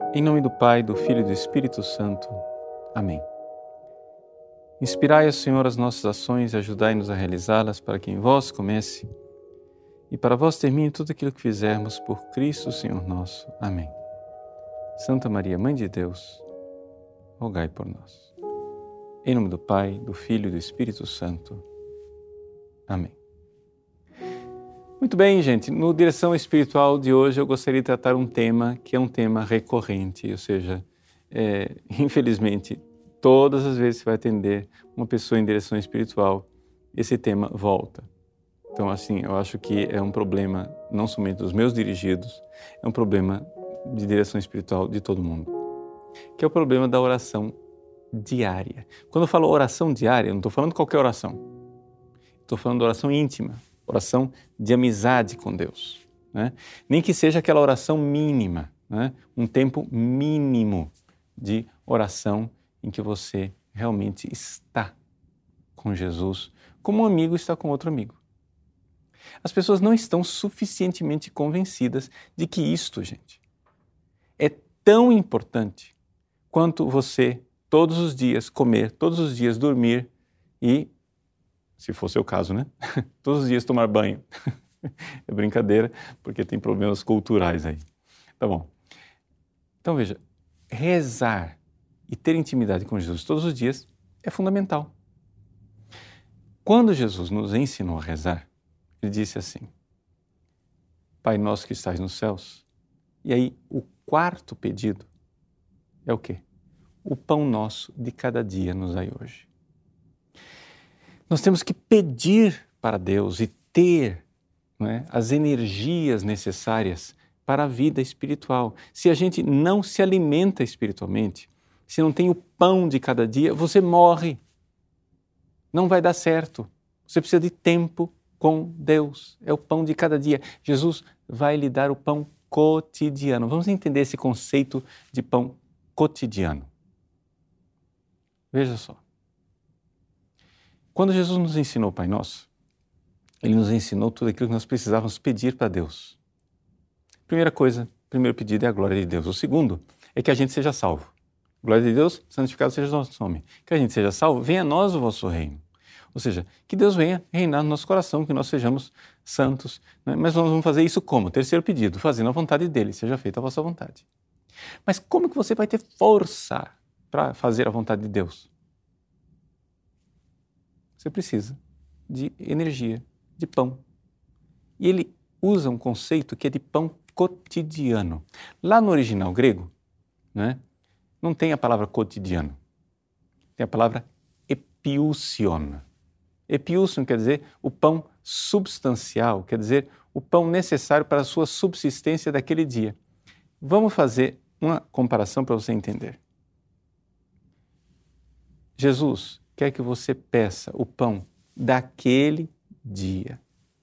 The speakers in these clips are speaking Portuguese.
Em nome do Pai, do Filho e do Espírito Santo. Amém. Inspirai, Senhor, as nossas ações e ajudai-nos a realizá-las, para que em vós comece e para vós termine tudo aquilo que fizermos por Cristo, Senhor nosso. Amém. Santa Maria, Mãe de Deus, rogai por nós. Em nome do Pai, do Filho e do Espírito Santo. Amém. Muito bem, gente. No Direção Espiritual de hoje eu gostaria de tratar um tema que é um tema recorrente, ou seja, infelizmente, todas as vezes que você vai atender uma pessoa em direção espiritual, esse tema volta. Então, assim, eu acho que é um problema não somente dos meus dirigidos, é um problema de direção espiritual de todo mundo, que é o problema da oração diária. Quando eu falo oração diária, eu não estou falando qualquer oração, estou falando de oração íntima, oração de amizade com Deus, né? Nem que seja aquela oração mínima, né? Um tempo mínimo de oração em que você realmente está com Jesus, como um amigo está com outro amigo. As pessoas não estão suficientemente convencidas de que isto, gente, é tão importante quanto você todos os dias comer, todos os dias dormir e, se for seu caso, né? Todos os dias tomar banho. É brincadeira, porque tem problemas culturais aí. Tá bom. Então veja, rezar e ter intimidade com Jesus todos os dias é fundamental. Quando Jesus nos ensinou a rezar, ele disse assim: Pai nosso que estás nos céus. E aí o quarto pedido é o quê? O pão nosso de cada dia nos dai hoje. Nós temos que pedir para Deus e ter, né, as energias necessárias para a vida espiritual. Se a gente não se alimenta espiritualmente, se não tem o pão de cada dia, você morre. Não vai dar certo. Você precisa de tempo com Deus. É o pão de cada dia. Jesus vai lhe dar o pão cotidiano. Vamos entender esse conceito de pão cotidiano. Veja só. Quando Jesus nos ensinou o Pai Nosso, Ele nos ensinou tudo aquilo que nós precisávamos pedir para Deus. Primeira coisa, primeiro pedido é a glória de Deus. O segundo é que a gente seja salvo. Glória de Deus, santificado seja o nosso nome. Que a gente seja salvo, venha a nós o vosso reino. Ou seja, que Deus venha reinar no nosso coração, que nós sejamos santos. Né? Mas nós vamos fazer isso como? Terceiro pedido, fazendo a vontade dEle, seja feita a vossa vontade. Mas como que você vai ter força para fazer a vontade de Deus? Você precisa de energia, de pão. E ele usa um conceito que é de pão cotidiano. Lá no original grego, né, não tem a palavra cotidiano. Tem a palavra epiousion. Epiousion quer dizer o pão substancial, quer dizer o pão necessário para a sua subsistência daquele dia. Vamos fazer uma comparação para você entender. Jesus quer que você peça o pão daquele dia.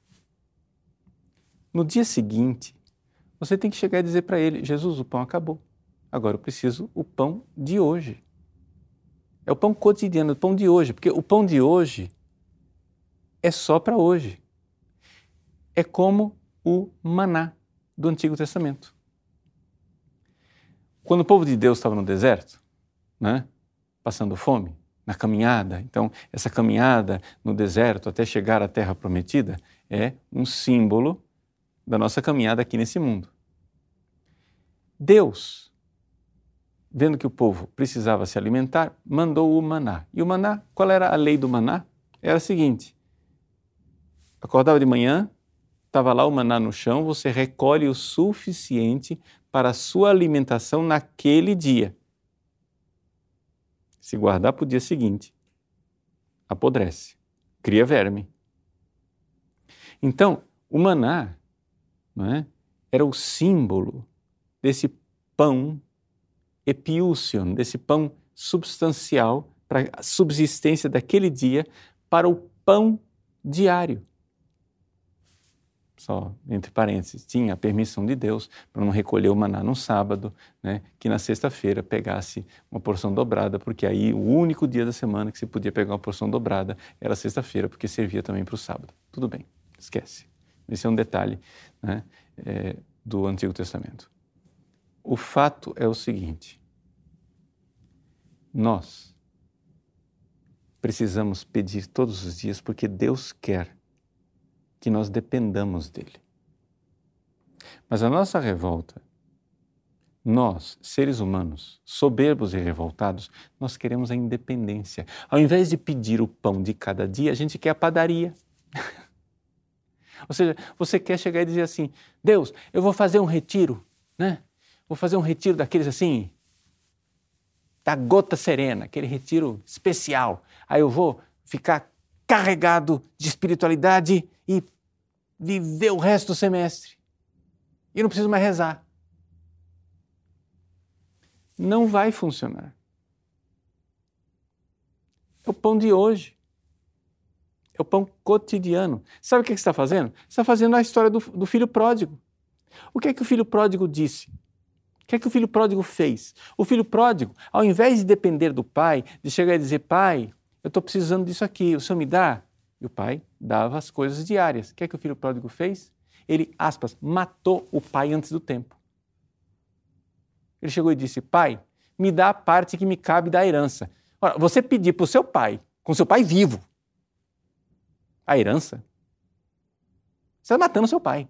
No dia seguinte, você tem que chegar e dizer para ele: Jesus, o pão acabou. Agora eu preciso o pão de hoje. É o pão cotidiano, o pão de hoje, porque o pão de hoje é só para hoje. É como o maná do Antigo Testamento. Quando o povo de Deus estava no deserto, né, passando fome, na caminhada, então essa caminhada no deserto até chegar à Terra Prometida é um símbolo da nossa caminhada aqui nesse mundo. Deus, vendo que o povo precisava se alimentar, mandou o maná. E o maná, qual era a lei do maná? Era a seguinte: acordava de manhã, estava lá o maná no chão, você recolhe o suficiente para a sua alimentação naquele dia. Se guardar para o dia seguinte, apodrece, cria verme. Então, o maná, não é, era o símbolo desse pão epiousion, desse pão substancial para a subsistência daquele dia, para o pão diário. Só entre parênteses, tinha a permissão de Deus para não recolher o maná no sábado, né, que na sexta-feira pegasse uma porção dobrada, porque aí o único dia da semana que se podia pegar uma porção dobrada era sexta-feira, porque servia também para o sábado. Tudo bem, esquece. Esse é um detalhe, né, do Antigo Testamento. O fato é o seguinte: nós precisamos pedir todos os dias porque Deus quer que nós dependamos dele. Mas a nossa revolta, nós, seres humanos, soberbos e revoltados, nós queremos a independência. Ao invés de pedir o pão de cada dia, a gente quer a padaria. Ou seja, você quer chegar e dizer assim: Deus, eu vou fazer um retiro, né? Vou fazer um retiro daqueles assim, da gota serena, aquele retiro especial. Aí eu vou ficar carregado de espiritualidade e viver o resto do semestre. E não preciso mais rezar. Não vai funcionar. É o pão de hoje. É o pão cotidiano. Sabe o que você está fazendo? Você está fazendo a história do filho pródigo. O que é que o filho pródigo disse? O que é que o filho pródigo fez? O filho pródigo, ao invés de depender do pai, de chegar e dizer: pai, eu estou precisando disso aqui, o senhor me dá? E o pai dava as coisas diárias. O que é que o filho pródigo fez? Ele, aspas, matou o pai antes do tempo. Ele chegou e disse: pai, me dá a parte que me cabe da herança. Ora, você pedir para o seu pai, com seu pai vivo, a herança, você está matando seu pai.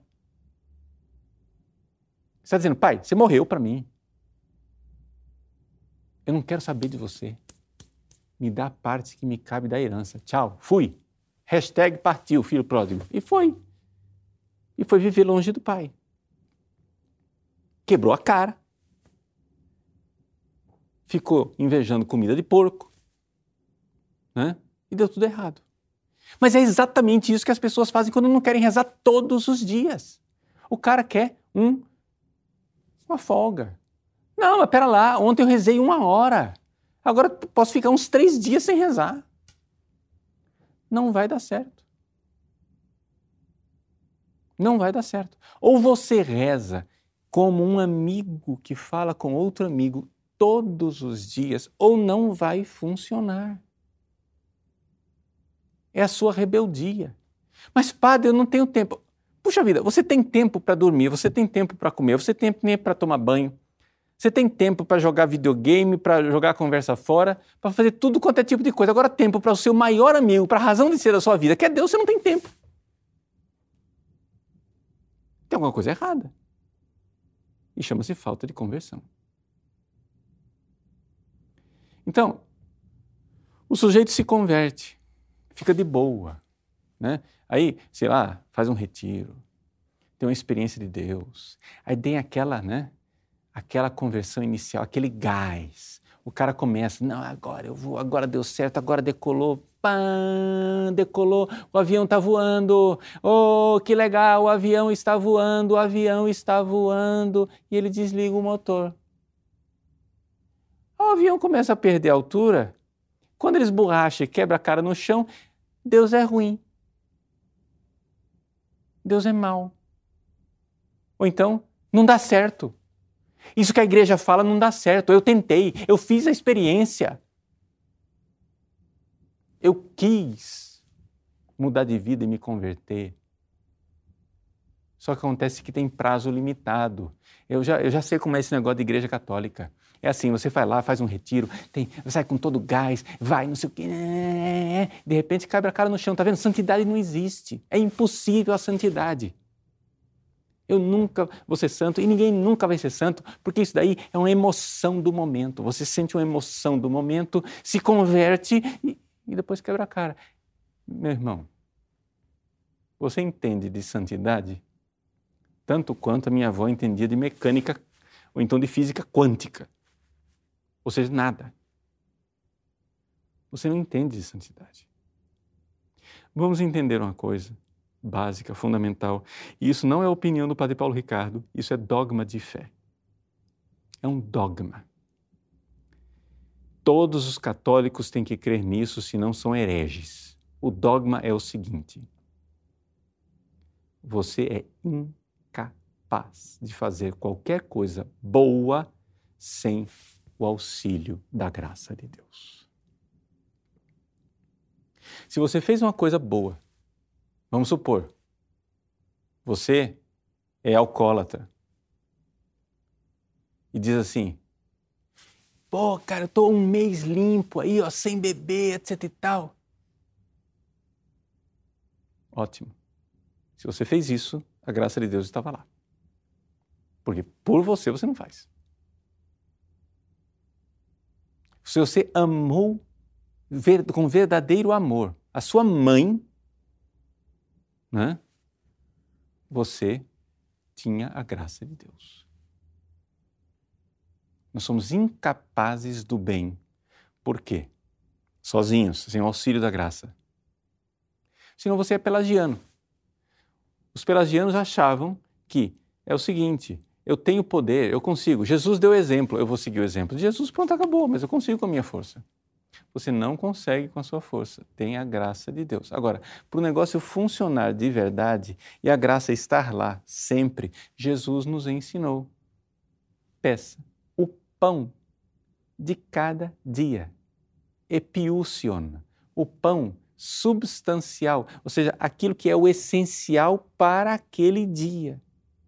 Você está dizendo: pai, você morreu para mim. Eu não quero saber de você. Me dá a parte que me cabe da herança. Tchau, fui. Hashtag partiu, filho pródigo. E foi. E foi viver longe do pai. Quebrou a cara. Ficou invejando comida de porco. Né? E deu tudo errado. Mas é exatamente isso que as pessoas fazem quando não querem rezar todos os dias. O cara quer uma folga. Não, mas pera lá, ontem eu rezei 1 hora. Agora posso ficar uns 3 dias sem rezar. Não vai dar certo. Não vai dar certo. Ou você reza como um amigo que fala com outro amigo todos os dias, ou não vai funcionar. É a sua rebeldia. Mas, padre, eu não tenho tempo. Puxa vida, você tem tempo para dormir, você tem tempo para comer, você tem tempo para tomar banho, você tem tempo para jogar videogame, para jogar conversa fora, para fazer tudo quanto é tipo de coisa. Agora, tempo para o seu maior amigo, para a razão de ser da sua vida, que é Deus, você não tem tempo. Tem alguma coisa errada. E chama-se falta de conversão. Então, o sujeito se converte, fica de boa, né? Aí, sei lá, faz um retiro, tem uma experiência de Deus, aí tem aquela, né? Aquela conversão inicial, aquele gás. O cara começa: não, agora eu vou, agora deu certo, agora decolou, pã, decolou, o avião está voando, oh, que legal, o avião está voando, o avião está voando, e ele desliga o motor. O avião começa a perder a altura, quando ele esborracha e quebra a cara no chão, Deus é ruim. Deus é mau. Ou então, não dá certo. Isso que a igreja fala não dá certo. Eu tentei, eu fiz a experiência. Eu quis mudar de vida e me converter. Só que acontece que tem prazo limitado. Eu já sei como é esse negócio de igreja católica. É assim, você vai lá, faz um retiro, sai com todo gás, vai, não sei o quê, de repente quebra a cara no chão, tá vendo? Santidade não existe. É impossível a santidade. Eu nunca vou ser santo e ninguém nunca vai ser santo, porque isso daí é uma emoção do momento. Você sente uma emoção do momento, se converte e depois quebra a cara. Meu irmão, você entende de santidade tanto quanto a minha avó entendia de mecânica ou então de física quântica. Ou seja, nada. Você não entende de santidade. Vamos entender uma coisa básica, fundamental. E isso não é a opinião do Padre Paulo Ricardo, isso é dogma de fé. É um dogma. Todos os católicos têm que crer nisso, senão são hereges. O dogma é o seguinte: você é incapaz de fazer qualquer coisa boa sem o auxílio da graça de Deus. Se você fez uma coisa boa, vamos supor, você é alcoólatra e diz assim: pô, cara, eu tô um mês limpo aí, ó, sem beber, etc e tal. Ótimo. Se você fez isso, a graça de Deus estava lá. Porque por você não faz. Se você amou com verdadeiro amor a sua mãe, né, você tinha a graça de Deus. Nós somos incapazes do bem. Por quê? Sozinhos, sem o auxílio da graça. Senão você é pelagiano. Os pelagianos achavam que é o seguinte: eu tenho poder, eu consigo. Jesus deu exemplo, eu vou seguir o exemplo de Jesus, pronto, acabou, mas eu consigo com a minha força. Você não consegue com a sua força, tem a graça de Deus. Agora, para o negócio funcionar de verdade e a graça estar lá sempre, Jesus nos ensinou: peça o pão de cada dia, epiousion, o pão substancial, ou seja, aquilo que é o essencial para aquele dia.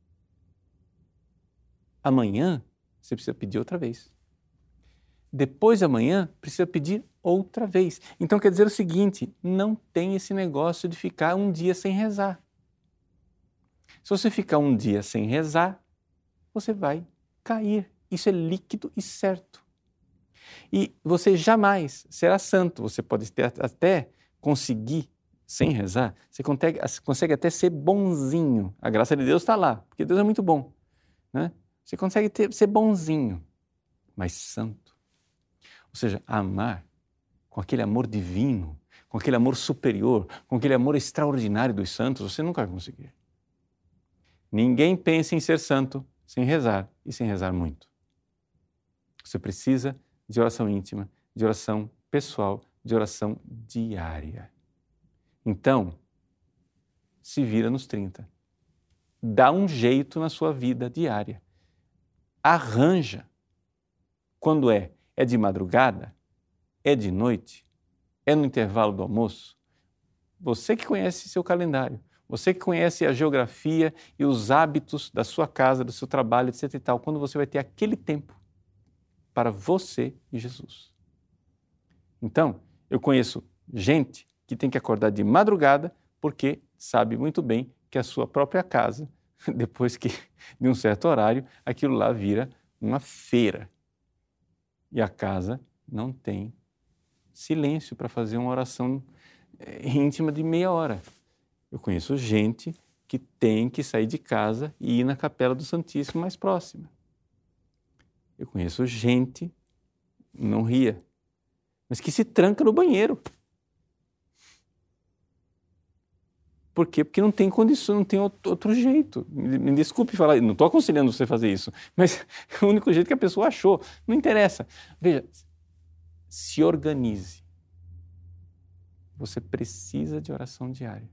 Amanhã você precisa pedir outra vez. Depois de amanhã, precisa pedir outra vez. Então quer dizer o seguinte: não tem esse negócio de ficar um dia sem rezar. Se você ficar um dia sem rezar, você vai cair. Isso é líquido e certo. E você jamais será santo. Você pode até conseguir, sem rezar, você consegue até ser bonzinho. A graça de Deus está lá, porque Deus é muito bom, né? Você consegue ser bonzinho, mas santo. Ou seja, amar com aquele amor divino, com aquele amor superior, com aquele amor extraordinário dos santos, você nunca vai conseguir. Ninguém pensa em ser santo sem rezar e sem rezar muito. Você precisa de oração íntima, de oração pessoal, de oração diária. Então, se vira nos 30. Dá um jeito na sua vida diária. Arranja. Quando é de madrugada? É de noite? É no intervalo do almoço? Você que conhece seu calendário, você que conhece a geografia e os hábitos da sua casa, do seu trabalho, etc e tal, quando você vai ter aquele tempo para você e Jesus. Então, eu conheço gente que tem que acordar de madrugada porque sabe muito bem que a sua própria casa, depois que de um certo horário, aquilo lá vira uma feira. E a casa não tem silêncio para fazer uma oração íntima de meia hora. Eu conheço gente que tem que sair de casa e ir na Capela do Santíssimo mais próxima. Eu conheço gente, não ria, mas que se tranca no banheiro. Por quê? Porque não tem condição, não tem outro jeito. Me desculpe falar, não estou aconselhando você a fazer isso, mas é o único jeito que a pessoa achou. Não interessa. Veja, se organize. Você precisa de oração diária.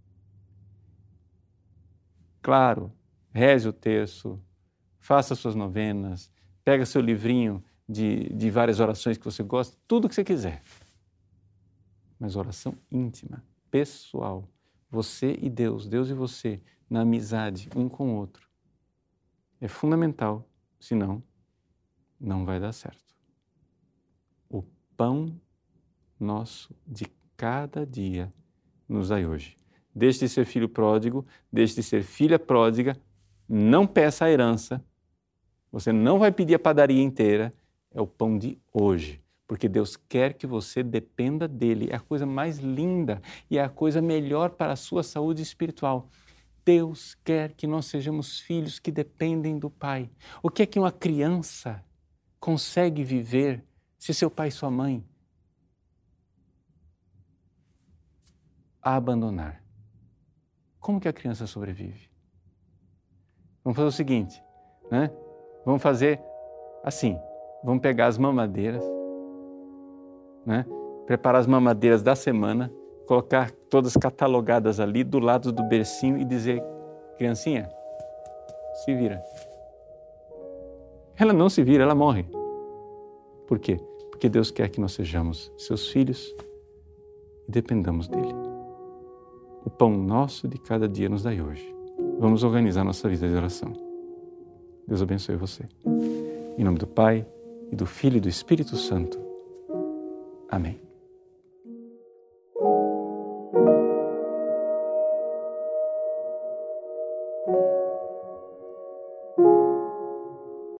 Claro, reze o terço, faça suas novenas, pega seu livrinho de várias orações que você gosta, tudo que você quiser. Mas oração íntima, pessoal, você e Deus, Deus e você, na amizade, um com o outro, é fundamental, senão não vai dar certo. O pão nosso de cada dia nos dai hoje. Deixe de ser filho pródigo, deixe de ser filha pródiga, não peça a herança, você não vai pedir a padaria inteira, é o pão de hoje. Porque Deus quer que você dependa dele. É a coisa mais linda e é a coisa melhor para a sua saúde espiritual. Deus quer que nós sejamos filhos que dependem do Pai. O que é que uma criança consegue viver se seu pai e sua mãe a abandonar? Como que a criança sobrevive? Vamos fazer o seguinte, né? Vamos fazer assim, vamos pegar as mamadeiras, né? Preparar as mamadeiras da semana, colocar todas catalogadas ali do lado do bercinho e dizer: criancinha, se vira. Ela não se vira, ela morre. Por quê? Porque Deus quer que nós sejamos seus filhos e dependamos dele. O pão nosso de cada dia nos dai hoje. Vamos organizar nossa vida de oração. Deus abençoe você. Em nome do Pai, e do Filho e do Espírito Santo. Amém.